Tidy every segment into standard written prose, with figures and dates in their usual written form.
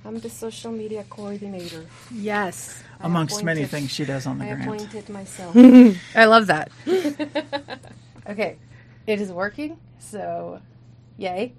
I'm the social media coordinator. Yes. Amongst many things she does on the grant. I appointed myself. I love that. Okay. It is working, so yay.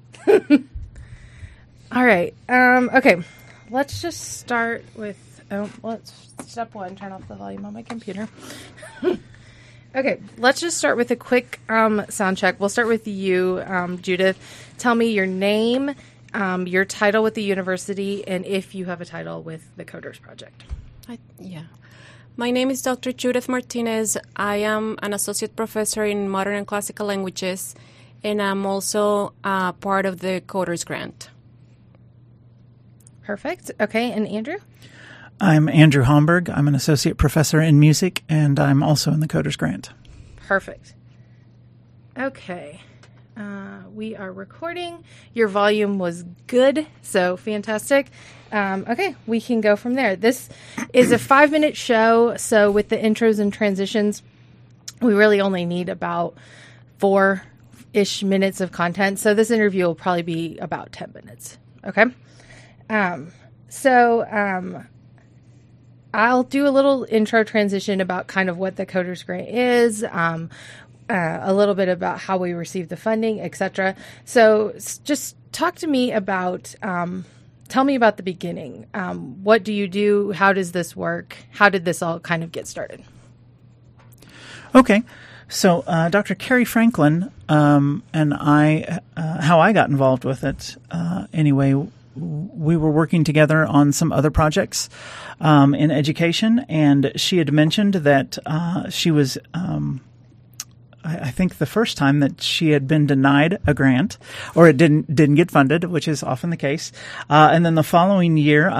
All right. Okay. Let's just start with, step one, turn off the volume on my computer. Okay. Let's just start with a quick sound check. We'll start with you, Judith. Tell me your name, your title with the university, and if you have a title with the Coders Project. My name is Dr. Judith Martinez. I am an associate professor in modern and classical languages, and I'm also part of the Coders Grant. Perfect. Okay, and Andrew? I'm Andrew Homburg. I'm an associate professor in music, and I'm also in the Coders Grant. Perfect. Okay. We are recording. Your volume was good, so fantastic. Okay, we can go from there. This is a 5-minute show, so with the intros and transitions, we really only need about 4-ish minutes of content. So this interview will probably be about 10 minutes. Okay? I'll do a little intro transition about kind of what the Coders Grant is, a little bit about how we receive the funding, etc. So just talk to me about, tell me about the beginning. What do you do? How does this work? How did this all kind of get started? Okay. So Dr. Carrie Franklin and I, how I got involved with it, anyway, we were working together on some other projects in education, and she had mentioned that she was I think the first time that she had been denied a grant, or it didn't get funded, which is often the case. And then the following year,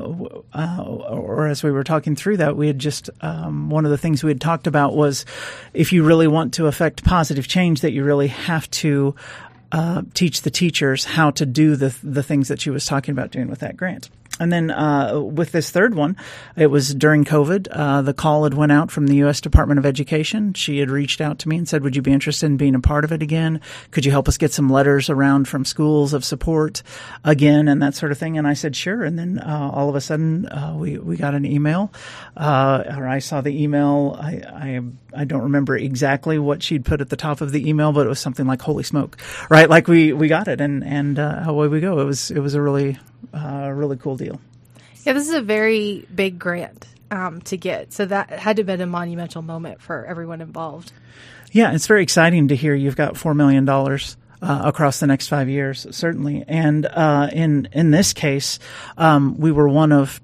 or as we were talking through that, we had just one of the things we had talked about was if you really want to affect positive change, that you really have to teach the teachers how to do the things that she was talking about doing with that grant. And then with this third one, it was during COVID. The call had went out from the U.S. Department of Education. She had reached out to me and said, would you be interested in being a part of it again? Could you help us get some letters around from schools of support again and that sort of thing? And I said, sure. And then all of a sudden we got an email, or I saw the email. I don't remember exactly what she'd put at the top of the email, but it was something like, holy smoke, right? Like we got it, and away we go. It was a really cool deal. Yeah, this is a very big grant to get. So that had to have been a monumental moment for everyone involved. Yeah, it's very exciting to hear you've got $4 million across the next 5 years, certainly. And in this case, we were one of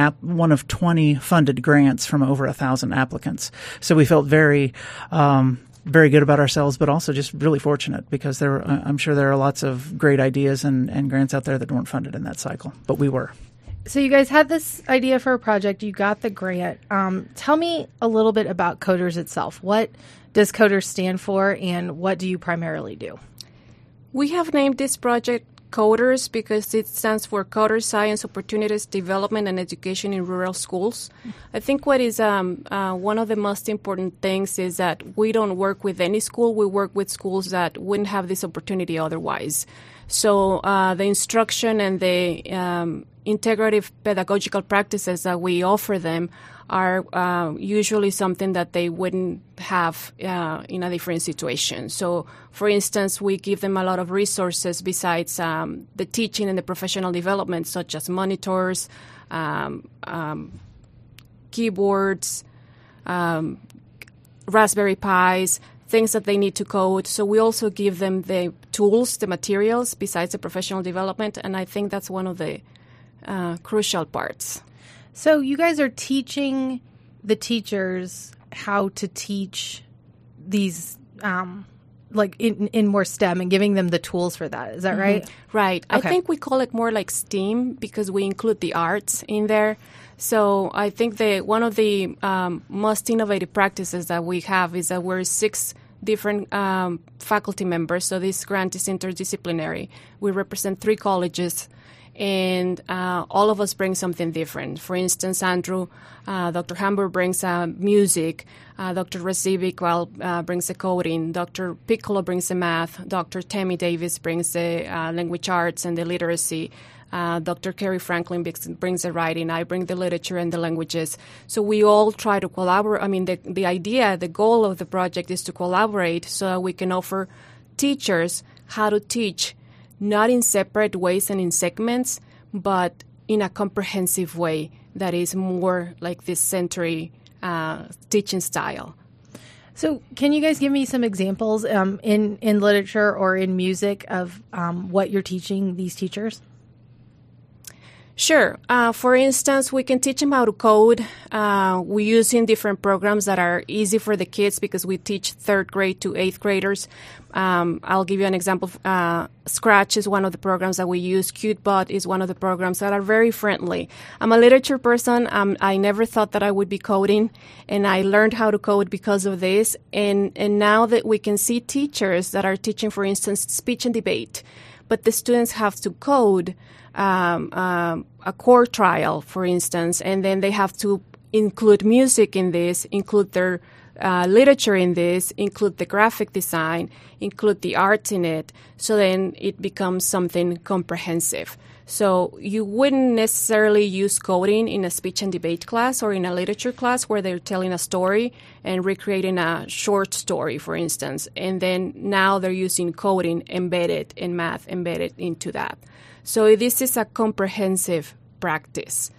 20 funded grants from over 1,000 applicants. So we felt very good about ourselves, but also just really fortunate because I'm sure there are lots of great ideas and grants out there that weren't funded in that cycle, but we were. So you guys had this idea for a project. You got the grant. Tell me a little bit about Coders itself. What does Coders stand for, and what do you primarily do? We have named this project Coders because it stands for Coder Science Opportunities Development and Education in Rural Schools. I think what is one of the most important things is that we don't work with any school. We work with schools that wouldn't have this opportunity otherwise. So the instruction and the integrative pedagogical practices that we offer them are usually something that they wouldn't have in a different situation. So, for instance, we give them a lot of resources besides the teaching and the professional development, such as monitors, keyboards, Raspberry Pis, things that they need to code. So we also give them the tools, the materials, besides the professional development, and I think that's one of the crucial parts. So you guys are teaching the teachers how to teach these, like in more STEM, and giving them the tools for that. Is that right? Right. Okay. I think we call it more like STEAM because we include the arts in there. So I think one of the most innovative practices that we have is that we're 6 different faculty members. So this grant is interdisciplinary. We represent 3 colleges. And all of us bring something different. For instance, Andrew, Dr. Hamburg brings music. Dr. Razivic brings the coding. Dr. Piccolo brings the math. Dr. Tammy Davis brings the language arts and the literacy. Dr. Carrie Franklin brings the writing. I bring the literature and the languages. So we all try to collaborate. I mean, the goal of the project is to collaborate so that we can offer teachers how to teach, not in separate ways and in segments, but in a comprehensive way that is more like this century teaching style. So can you guys give me some examples in literature or in music of what you're teaching these teachers? Sure. For instance, we can teach them how to code. We're using different programs that are easy for the kids because we teach 3rd grade to 8th graders. I'll give you an example. Scratch is one of the programs that we use. QtBot is one of the programs that are very friendly. I'm a literature person. I never thought that I would be coding, and I learned how to code because of this. And now that we can see teachers that are teaching, for instance, speech and debate, but the students have to code a court trial, for instance, and then they have to include music in this, include their literature in this, include the graphic design, include the arts in it, so then it becomes something comprehensive. So you wouldn't necessarily use coding in a speech and debate class or in a literature class where they're telling a story and recreating a short story, for instance, and then now they're using coding embedded and math embedded into that. So this is a comprehensive practice.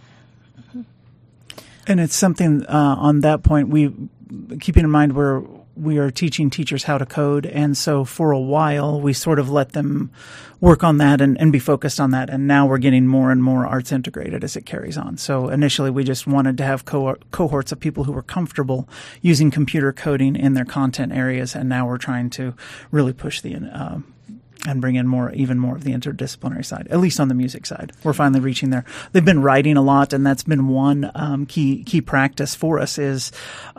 And it's something on that point, keeping in mind we are teaching teachers how to code. And so for a while, we sort of let them work on that and be focused on that. And now we're getting more and more arts integrated as it carries on. So initially, we just wanted to have cohorts of people who were comfortable using computer coding in their content areas. And now we're trying to really push and bring in even more of the interdisciplinary side, at least on the music side. We're finally reaching there. They've been writing a lot, and that's been one key practice for us is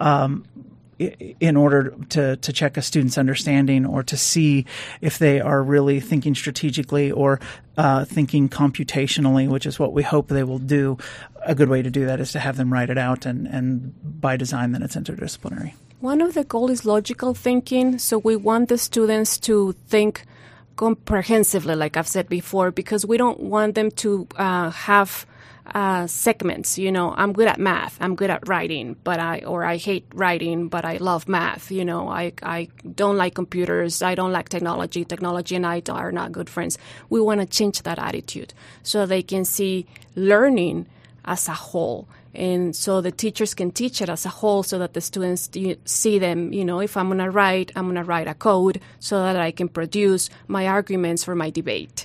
in order to check a student's understanding or to see if they are really thinking strategically or thinking computationally, which is what we hope they will do. A good way to do that is to have them write it out, and by design, then it's interdisciplinary. One of the goals is logical thinking, so we want the students to think comprehensively, like I've said before, because we don't want them to have segments. You know, I'm good at math, I'm good at writing, I hate writing, but I love math. You know, I don't like computers, I don't like technology. Technology and I are not good friends. We want to change that attitude so they can see learning as a whole. And so the teachers can teach it as a whole so that the students see them, you know, if I'm going to write a code so that I can produce my arguments for my debate.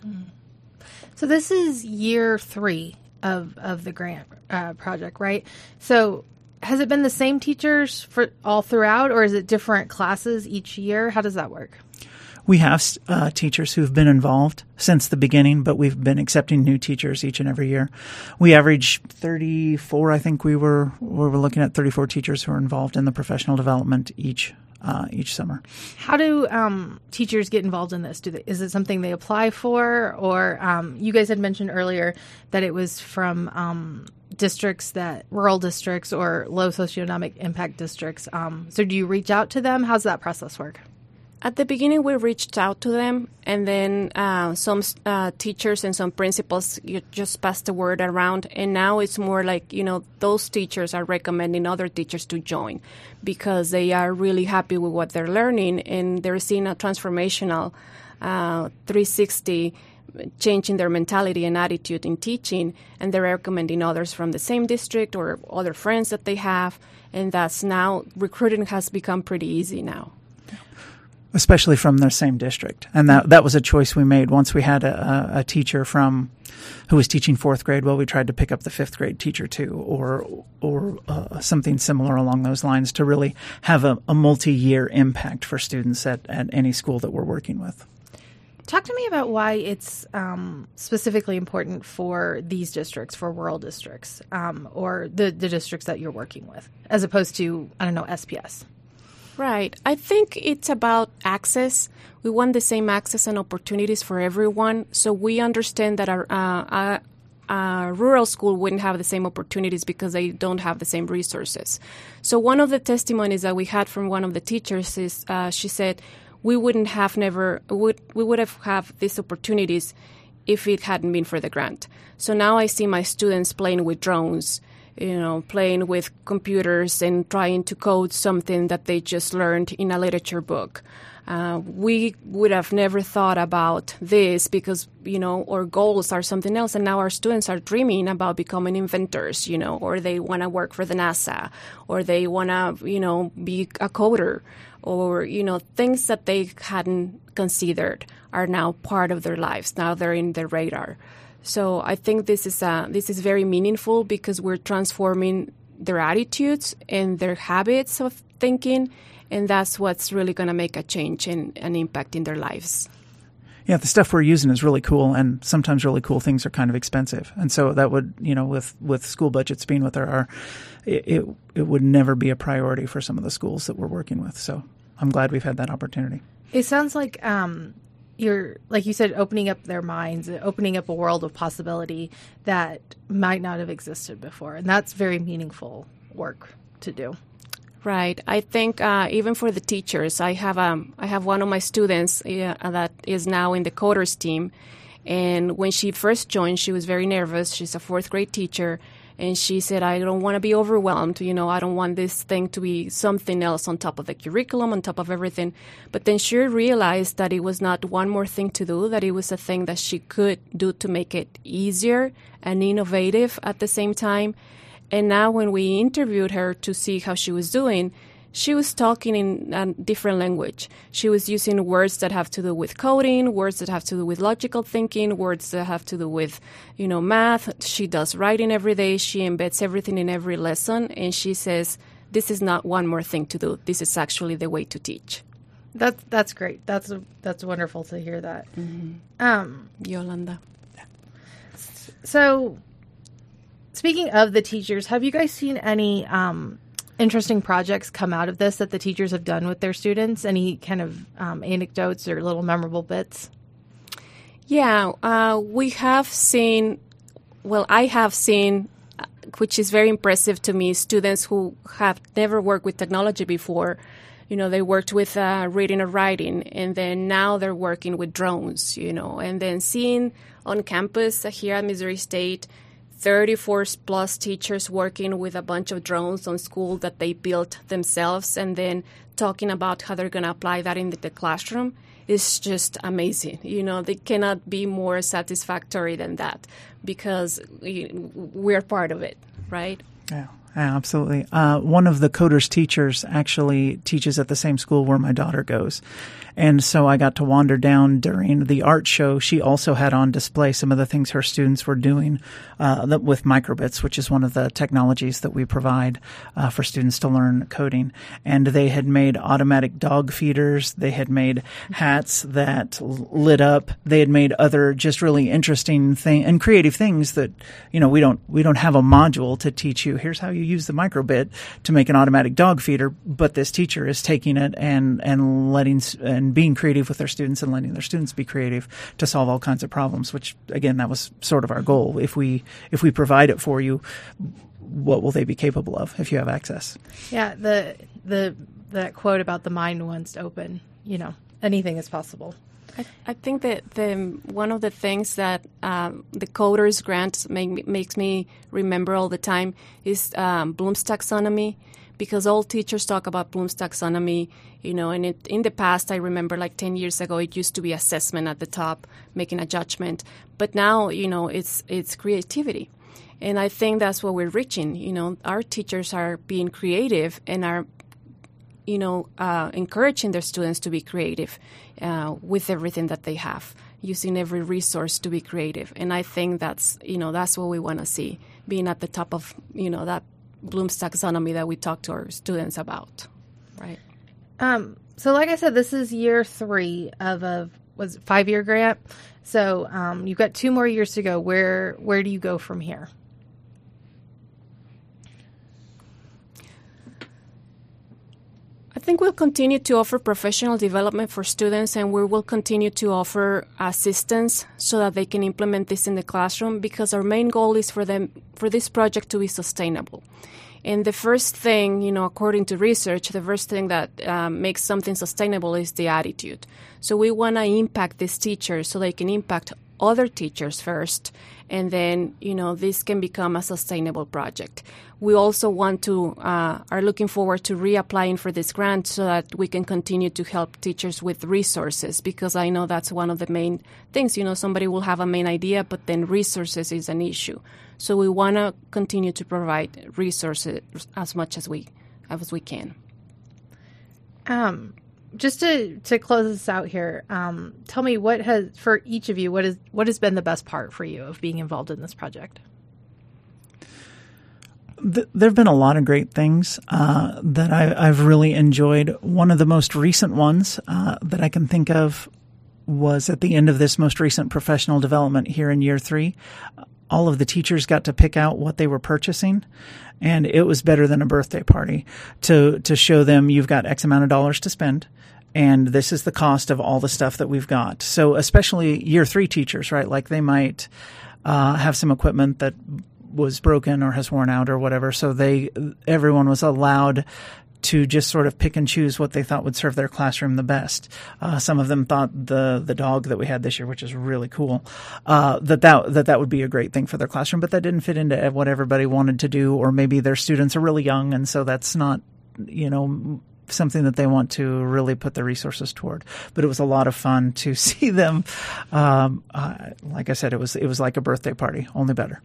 So this is year 3 of the grant project, right? So has it been the same teachers for all throughout, or is it different classes each year? How does that work? We have teachers who've been involved since the beginning, but we've been accepting new teachers each and every year. We average 34. I think we were looking at 34 teachers who are involved in the professional development each summer. How do teachers get involved in this? Is it something they apply for, or you guys had mentioned earlier that it was from rural districts or low socioeconomic impact districts. So do you reach out to them? How's that process work? At the beginning, we reached out to them, and then some teachers and some principals just passed the word around. And now it's more like, you know, those teachers are recommending other teachers to join because they are really happy with what they're learning, and they're seeing a transformational 360 change in their mentality and attitude in teaching, and they're recommending others from the same district or other friends that they have. And that's now, recruiting has become pretty easy now. Especially from their same district. And that was a choice we made. Once we had a teacher who was teaching 4th grade, well, we tried to pick up the 5th grade teacher too, or something similar along those lines to really have a multi-year impact for students at any school that we're working with. Talk to me about why it's specifically important for these districts, for rural districts, or the districts that you're working with, as opposed to, SPS. Right. I think it's about access. We want the same access and opportunities for everyone. So we understand that a rural school wouldn't have the same opportunities because they don't have the same resources. So one of the testimonies that we had from one of the teachers is she said, we would have had these opportunities if it hadn't been for the grant. So now I see my students playing with drones, playing with computers and trying to code something that they just learned in a literature book. We would have never thought about this because, our goals are something else. And now our students are dreaming about becoming inventors, or they want to work for the NASA, or they want to, be a coder, or, things that they hadn't considered are now part of their lives. Now they're in their radar. So I think this is very meaningful because we're transforming their attitudes and their habits of thinking, and that's what's really going to make a change and an impact in their lives. Yeah, the stuff we're using is really cool, and sometimes really cool things are kind of expensive. And so that would, with school budgets being what they are, it would never be a priority for some of the schools that we're working with. So I'm glad we've had that opportunity. It sounds like you're, like you said, opening up their minds, opening up a world of possibility that might not have existed before. And that's very meaningful work to do. Right. I think even for the teachers, I have one of my students that is now in the coders team. And when she first joined, she was very nervous. She's a fourth grade teacher. And she said, I don't want to be overwhelmed. I don't want this thing to be something else on top of the curriculum, on top of everything. But then she realized that it was not one more thing to do, that it was a thing that she could do to make it easier and innovative at the same time. And now when we interviewed her to see how she was doing, she was talking in a different language. She was using words that have to do with coding, words that have to do with logical thinking, words that have to do with, math. She does writing every day. She embeds everything in every lesson. And she says, this is not one more thing to do. This is actually the way to teach. That's great. That's wonderful to hear that. Mm-hmm. Yolanda. So speaking of the teachers, have you guys seen any interesting projects come out of this that the teachers have done with their students? Any kind of anecdotes or little memorable bits? Yeah, we have seen, I have seen, which is very impressive to me, students who have never worked with technology before. They worked with reading or writing, and then now they're working with drones, and then seeing on campus here at Missouri State 34 plus teachers working with a bunch of drones on school that they built themselves, and then talking about how they're going to apply that in the classroom is just amazing. They cannot be more satisfactory than that because we're part of it, right? Yeah. Absolutely. One of the coders teachers actually teaches at the same school where my daughter goes. And so I got to wander down during the art show. She also had on display some of the things her students were doing with microbits, which is one of the technologies that we provide for students to learn coding. And they had made automatic dog feeders. They had made hats that lit up. They had made other just really interesting and creative things that, we don't have a module to teach you. Here's how you use the microbit to make an automatic dog feeder. But this teacher is taking it and letting and being creative with their students and letting their students be creative to solve all kinds of problems, which, again, that was sort of our goal. If we provide it for you, what will they be capable of if you have access? Yeah, that quote about the mind once open, anything is possible. I think that one of the things that the Coders Grant makes me remember all the time is Bloom's taxonomy, because all teachers talk about Bloom's taxonomy, and in the past, I remember like 10 years ago, it used to be assessment at the top, making a judgment. But now, it's creativity. And I think that's what we're reaching. Our teachers are being creative and are, encouraging their students to be creative with everything that they have, using every resource to be creative. And I think that's what we want to see, being at the top of, that Bloom's taxonomy that we talk to our students about, right? So like I said, this is year 3 of a 5-year grant. So you've got 2 more years to go. Where do you go from here? I think we'll continue to offer professional development for students, and we will continue to offer assistance so that they can implement this in the classroom, because our main goal is for this project to be sustainable. And the first thing, according to research, the first thing that makes something sustainable is the attitude. So we want to impact these teachers so they can impact other teachers first, and then, this can become a sustainable project. We also are looking forward to reapplying for this grant so that we can continue to help teachers with resources, because I know that's one of the main things. Somebody will have a main idea, but then resources is an issue. So we want to continue to provide resources as much as we can. Just to close this out here, tell me for each of you, what has been the best part for you of being involved in this project? There have been a lot of great things that I've really enjoyed. One of the most recent ones that I can think of was at the end of this most recent professional development here in year 3. All of the teachers got to pick out what they were purchasing, and it was better than a birthday party to show them you've got X amount of dollars to spend, and this is the cost of all the stuff that we've got. So especially year 3 teachers, right? Like they might have some equipment that was broken or has worn out or whatever. So everyone was allowed to just sort of pick and choose what they thought would serve their classroom the best. Some of them thought the dog that we had this year, which is really cool, that would be a great thing for their classroom, but that didn't fit into what everybody wanted to do, or maybe their students are really young, and so that's not, something that they want to really put their resources toward. But it was a lot of fun to see them. Like I said, it was like a birthday party, only better.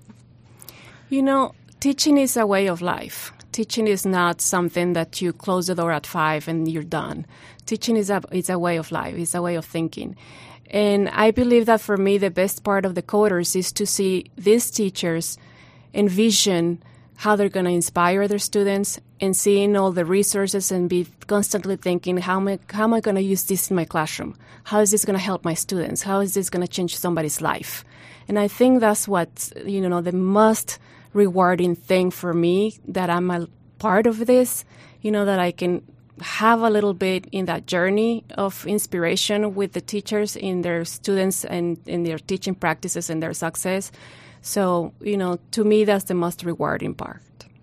Teaching is a way of life. Teaching is not something that you close the door at 5 and you're done. Teaching is a way of life. It's a way of thinking. And I believe that for me, the best part of the Coders is to see these teachers envision how they're going to inspire their students, and seeing all the resources and be constantly thinking, how am I going to use this in my classroom? How is this going to help my students? How is this going to change somebody's life? And I think that's what's, the most rewarding thing for me, that I'm a part of this, that I can have a little bit in that journey of inspiration with the teachers in their students and in their teaching practices and their success. So, to me, that's the most rewarding part.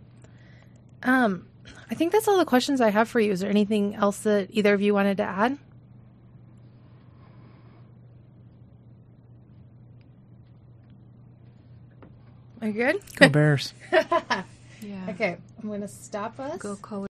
I think that's all the questions I have for you. Is there anything else that either of you wanted to add? Are you good? Go Bears. Yeah. Okay, I'm going to stop us. Go Coders.